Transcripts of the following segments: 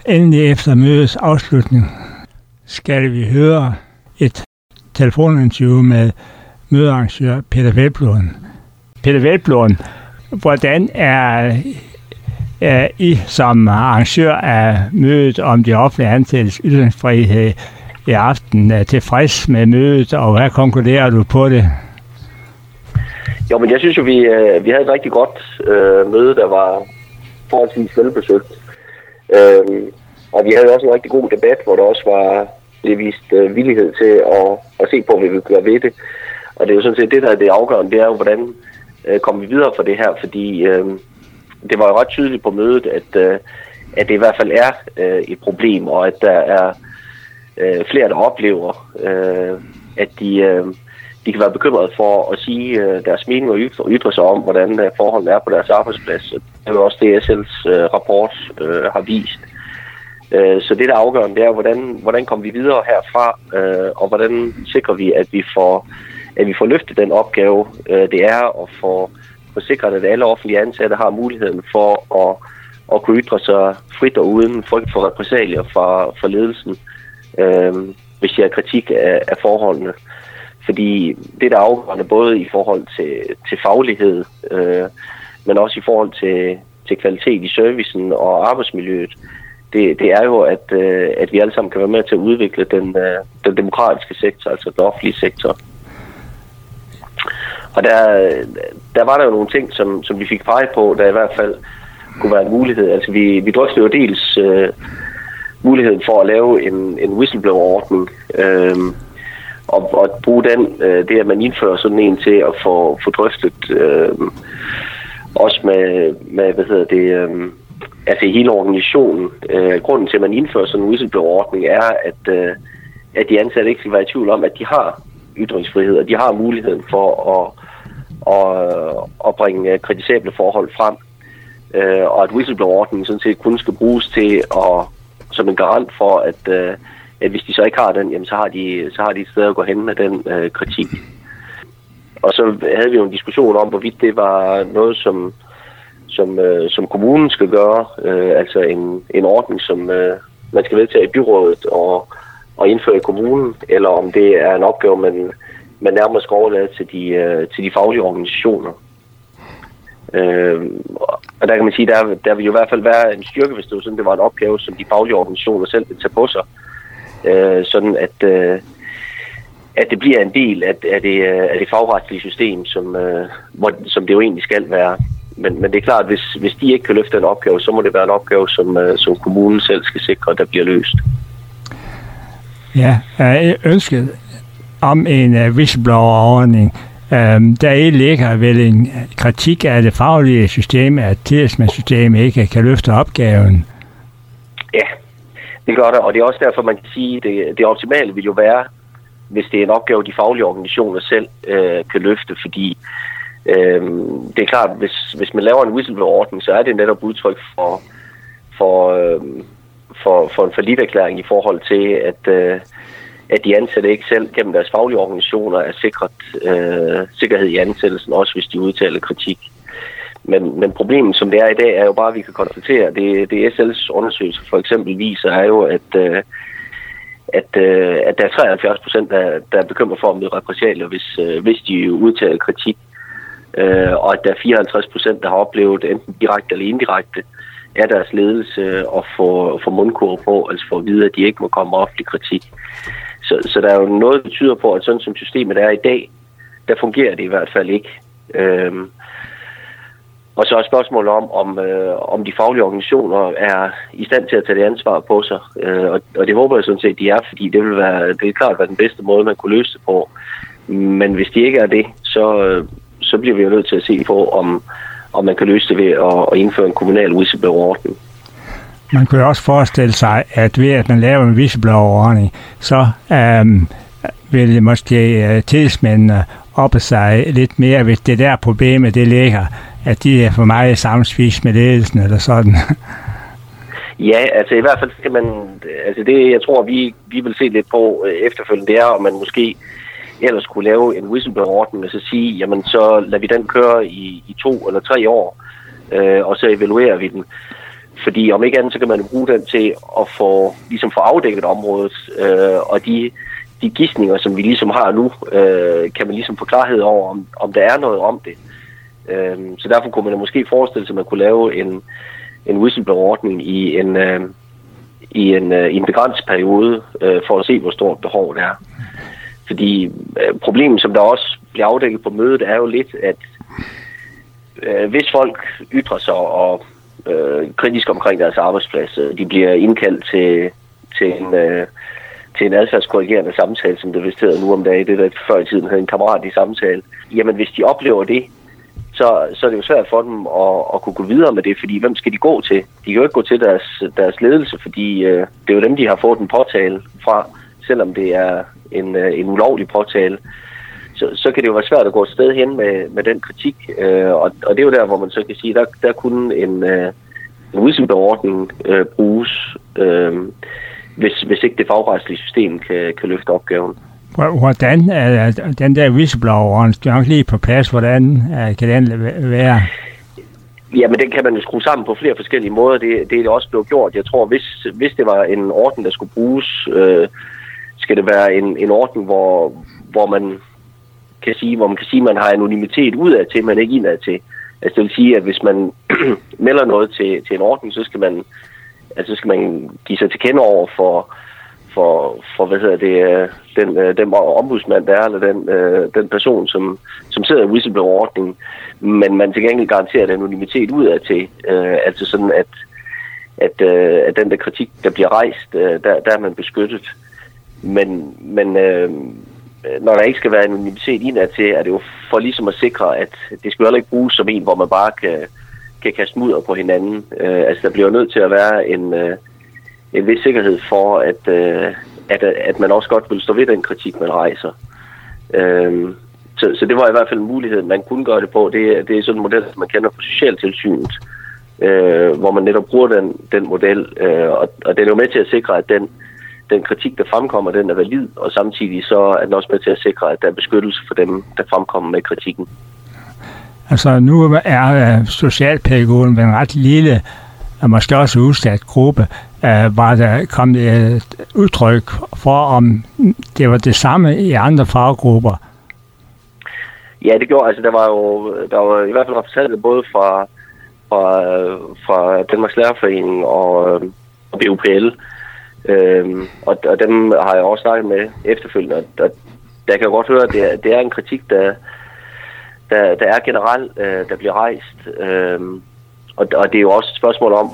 endelig efter mødets afslutning skal vi høre et telefoninterview med mødearrangør Peter Hvelplund. Peter Hvelplund, hvordan er I som arrangør af mødet om de offentlige ansattes ytringsfrihed i aften tilfreds med mødet, og hvad konkluderer du på det? Jo, men jeg synes jo, vi havde et rigtig godt møde, der var forholdsvis velbesøgt. Og vi havde også en rigtig god debat, hvor der også var blevet vist villighed til at se på, hvad vi vil gøre ved det. Og det er jo sådan set det, der er det afgørende, det er jo, hvordan kommer vi videre for det her, fordi det var jo ret tydeligt på mødet, at det i hvert fald er et problem, og at der er flere, der oplever, at de kan være bekymrede for at sige deres mening og ytre sig om, hvordan forholdene er på deres arbejdsplads. Det er jo også det, SL's rapport har vist. Så det, der er afgørende, det er, hvordan kommer vi videre herfra, og hvordan sikrer vi, at vi får løftet den opgave, det er at få sikret, at alle offentlige ansatte har muligheden for at kunne ytre sig frit og uden frygt for repressalier fra ledelsen, hvis de har kritik af forholdene. Fordi det, der er afgørende både i forhold til faglighed, men også i forhold til kvalitet i servicen og arbejdsmiljøet, det er jo, at vi alle sammen kan være med til at udvikle den demokratiske sektor, altså den offentlige sektor. Og der var der jo nogle ting, som vi fik peget på, der i hvert fald kunne være en mulighed. Altså vi drøftede jo dels muligheden for at lave en whistleblower-ordning, og at bruge det at man indfører sådan en til at få drøftet også med altså i hele organisationen. Grunden til, at man indfører sådan en whistleblower-ordning er, at de ansatte ikke skal være i tvivl om, at de har ytringsfrihed, og de har muligheden for at bringe kritisable forhold frem. Og at whistleblower-ordningen sådan set kun skal bruges til som en garant for, at hvis de så ikke har den, jamen så har de et sted at gå hen med den kritik. Og så havde vi jo en diskussion om, hvorvidt det var noget, som kommunen skal gøre, altså en ordning, som man skal vedtage i byrådet og indføre i kommunen, eller om det er en opgave, man nærmere skal overlade til de faglige organisationer. Og der kan man sige, der vil jo i hvert fald være en styrke, hvis det var en opgave, som de faglige organisationer selv vil tage på sig, sådan at det bliver en del af det fagretlige system, som det jo egentlig skal være. Men det er klart, at hvis de ikke kan løfte en opgave, så må det være en opgave, som kommunen selv skal sikre, der bliver løst. Ja, ønsket om en whistleblower-ordning, der ligger vel en kritik af det faglige system, at tillidsmandssystemet ikke kan løfte opgaven. Ja, det gør det, og det er også derfor, man kan sige, at det optimale vil jo være, hvis det er en opgave, de faglige organisationer selv kan løfte, fordi det er klart, hvis man laver en whistleblower-ordning, så er det netop udtryk for en falliterklæring i forhold til, at de ansatte ikke selv gennem deres faglige organisationer er sikret sikkerhed i ansættelsen, også hvis de udtaler kritik. Men problemet, som det er i dag, er jo bare, at vi kan konstatere, det SL's undersøgelse for eksempel viser, er jo, at der er 73%, der er bekymret for at møde repressalier, hvis de udtaler kritik. Og at der er 54%, der har oplevet enten direkte eller indirekte af deres ledelse at få mundkurv på, altså for at vide, at de ikke må komme offentlig kritik. Så der er jo noget, der tyder på, at sådan som systemet er i dag, der fungerer det i hvert fald ikke. Og så er spørgsmålet om de faglige organisationer er i stand til at tage det ansvar på sig. Og det håber jeg sådan set, de er, fordi det er klart være den bedste måde, man kunne løse det på. Men hvis de ikke er det, så bliver vi jo nødt til at se på, om man kan løse det ved at indføre en kommunal whistleblower-ordning. Man kunne også forestille sig, at ved at man laver en whistleblower-ordning, så vil det måske tillidsmændene oppe sig lidt mere, hvis det der problemet det ligger, at de er for meget samspist med ledelsen eller sådan. Ja, altså i hvert fald skal man, altså det jeg tror, vi vil se lidt på efterfølgende, det er, om man måske ellers kunne lave en whistleblower-ordning og så sige, jamen så lader vi den køre i 2 eller 3 år, og så evaluerer vi den. Fordi om ikke andet, så kan man bruge den til at få afdækket området, og de gidsninger, som vi ligesom har nu, kan man ligesom få klarhed over, om der er noget om det. Så derfor kunne man måske forestille sig, at man kunne lave en whistleblower-ordning i en begrænset periode, for at se, hvor stort behov det er. Fordi problemet, som der også bliver afdækket på mødet, er jo lidt, at hvis folk ytrer sig og kritisk omkring deres arbejdsplads, de bliver indkaldt til en adfærdskorrigerende samtale, som det vist hedder nu om dagen, det der før i tiden havde en kammerat i samtale. Jamen, hvis de oplever det, så er det jo svært for dem at kunne gå videre med det, fordi hvem skal de gå til? De kan jo ikke gå til deres ledelse, fordi det er jo dem, de har fået en påtale fra, selvom det er en ulovlig påtale. Så kan det jo være svært at gå et sted hen med den kritik, og det er jo der, hvor man så kan sige, der kunne en whistleblower-ordning bruges, hvis ikke det fagretslige system kan løfte opgaven. Hvordan er den der whistleblower-ordning, det er nok lige på plads, hvordan kan den være? Jamen, den kan man jo skrue sammen på flere forskellige måder. Det er også blevet gjort. Jeg tror, hvis det var en ordning, der skulle bruges, skal det være en ordning, hvor man kan sige, at man har anonymitet udad til, men ikke indad til. Altså, det vil sige, at hvis man melder noget til en ordning, så skal man give sig til kende over for den ombudsmand der er, eller den person, som sidder i whistleblower-ordningen, men man til gengæld garanterer den anonymitet udad til, altså sådan, at den der kritik, der bliver rejst, der er man beskyttet. Men når der ikke skal være anonymitet indad til, er det jo for ligesom at sikre, at det skal heller ikke bruges som en, hvor man bare kan kaste mudder på hinanden. Altså, der bliver nødt til at være en vis sikkerhed for, at man også godt vil stå ved den kritik, man rejser. Så det var i hvert fald en mulighed, man kunne gøre det på. Det er sådan en model, man kender fra socialtilsynet, hvor man netop bruger den model, og den er jo med til at sikre, at den kritik, der fremkommer, den er valid, og samtidig så er den også med til at sikre, at der er beskyttelse for dem, der fremkommer med kritikken. Altså, nu er socialpædagogen en ret lille, og måske også udsat gruppe. Var der kommet et udtryk for, om det var det samme i andre faggrupper? Ja, det gjorde. Altså, der var i hvert fald repræsentanter både fra Danmarks Lærerforening og BUPL. Og dem har jeg også snakket med efterfølgende, og der kan jeg godt høre, at det er en kritik, der er generelt, der bliver rejst. Og det er jo også et spørgsmål om,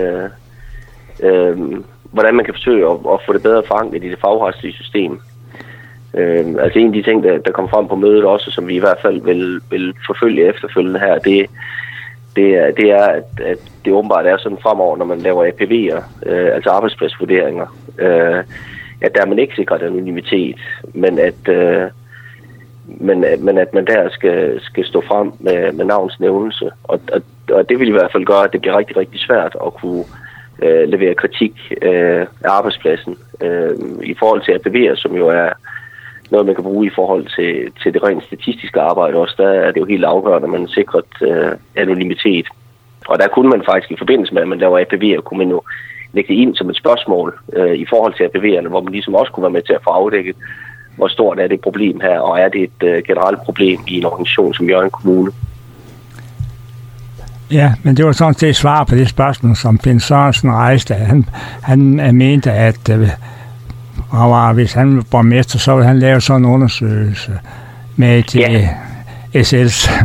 hvordan man kan forsøge at få det bedre forankret i det fagretslige system. Altså en af de ting, der kom frem på mødet også, som vi i hvert fald vil forfølge efterfølgende her, det er, at det åbenbart er sådan fremover, når man laver APV'er, altså arbejdspladsvurderinger, at der er man ikke sikret anonymitet, men at man der skal stå frem med navns nævnelse. Og det vil i hvert fald gøre, at det bliver rigtig, rigtig svært at kunne levere kritik af arbejdspladsen i forhold til APV'er, som jo er noget, man kan bruge i forhold til det rent statistiske arbejde også. Der er det jo helt afgørende, at man sikrer anonymitet. Og der kunne man faktisk i forbindelse med, at man laver APV'er, kunne man jo lægge det ind som et spørgsmål i forhold til APV'erne, hvor man ligesom også kunne være med til at få afdækket, hvor stort er det problem her, og er det et generelt problem i en organisation som Hjørring Kommune. Ja, men det var sådan set svar på det spørgsmål, som Finn Sørensen rejste. Han mente, at hvis han var borgmester, så ville han lave sådan en undersøgelse med til SL's.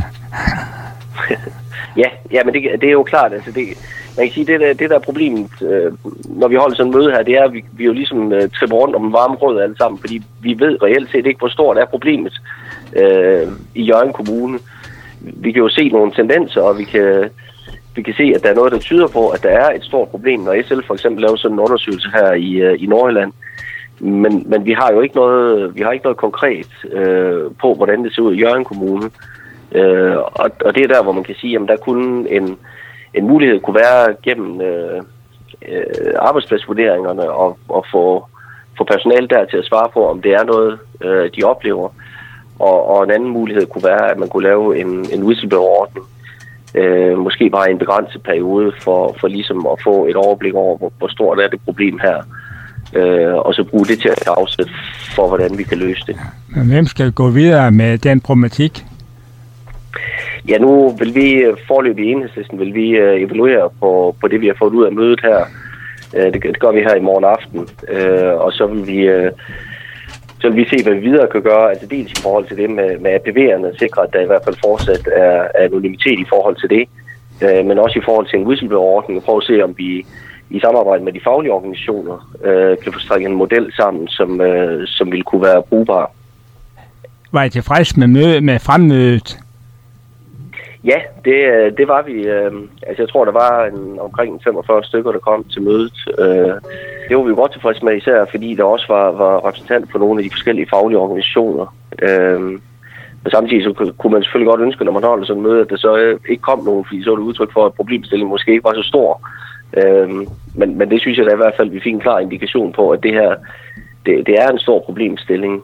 Ja, men det er jo klart. Altså man kan sige, det der er problemet, når vi holder sådan en møde her, det er, at vi jo ligesom tripper rundt om en varme grød alle sammen, fordi vi ved reelt set ikke, hvor stort er problemet i Hjørring Kommune. Vi kan jo se nogle tendenser, og vi kan se, at der er noget, der tyder på, at der er et stort problem, når SL for eksempel laver sådan en undersøgelse her i Nordjylland. Men vi har jo ikke noget konkret på, hvordan det ser ud i Hjørring Kommune. Og det er der, hvor man kan sige, at der kunne en mulighed kunne være gennem arbejdspladsvurderingerne og få personale der til at svare på, om det er noget, de oplever. Og en anden mulighed kunne være, at man kunne lave en whistleblower-ordning, måske bare en begrænset periode for ligesom at få et overblik over, hvor stort er det problem her. Og så bruge det til at afsætte for, hvordan vi kan løse det. Men hvem skal gå videre med den problematik? Ja, nu vil vi foreløbig i Enhedslisten evaluere på det, vi har fået ud af mødet her. Det gør vi her i morgen aften. Og så vil vi se, hvad vi videre kan gøre. Altså dels i forhold til det med APV'erne, sikre, at der i hvert fald fortsat er anonymitet i forhold til det. Men også i forhold til en whistleblower-ordning, og prøve at se, om vi i samarbejde med de faglige organisationer kan få strikket en model sammen, som vil kunne være brugbar. Var I tilfreds med fremmødet? Ja, det var vi. Altså jeg tror, der var omkring 45 stykker, der kom til mødet. Det var vi jo godt tilfredse med, især fordi der også var repræsentanter for nogle af de forskellige faglige organisationer. Og samtidig så kunne man selvfølgelig godt ønske, når man holder sådan et møde, at der så ikke kom nogen, fordi så var det udtryk for, at problemstillingen måske ikke var så stor. Men det synes jeg da i hvert fald, vi fik en klar indikation på, at det her, det er en stor problemstilling.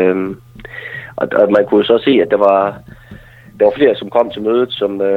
Og man kunne så se, at der var flere, som kom til mødet,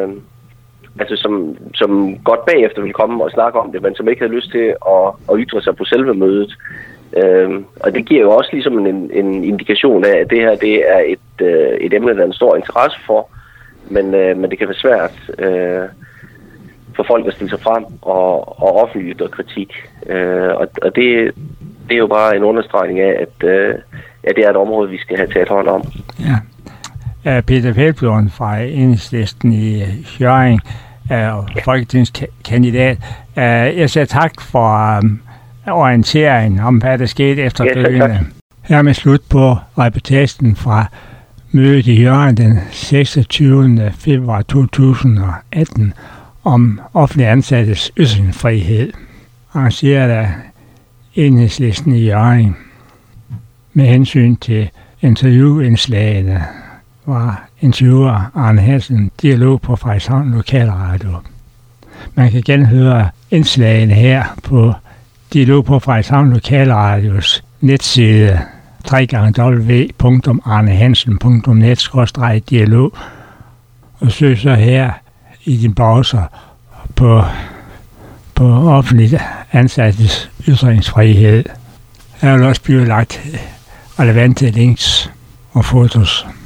som godt bagefter ville komme og snakke om det, men som ikke havde lyst til at ytre sig på selve mødet. Og det giver jo også ligesom en indikation af, at det her det er et emne, der er en stor interesse for, men det kan være svært for folk at stille sig frem og offentligt ytre kritik. Og det er jo bare en understregning af, at det er et område, vi skal have taget hånd om. Ja. Peter Hvelplund fra Enhedslisten i Hjørring og folketingskandidat. Jeg siger tak for orienteringen om, hvad der skete efterfølgende. Ja, hermed slut på reportagen fra mødet i Hjørring den 26. februar 2018 om offentlig ansattes ytringsfrihed, arrangeret af Enhedslisten i Hjørring. Med hensyn til interviewindslagene var interviewer Arne Hansen dialog på Frederikshavn Lokalradio. Man kan genhøre indslagene her på dialog på Frederikshavn Lokalradios netside www.arnehansen.net/dialog og søg så her i din browser på offentligt ansattes ytringsfrihed. Her vil også blive lagt relevante links og fotos.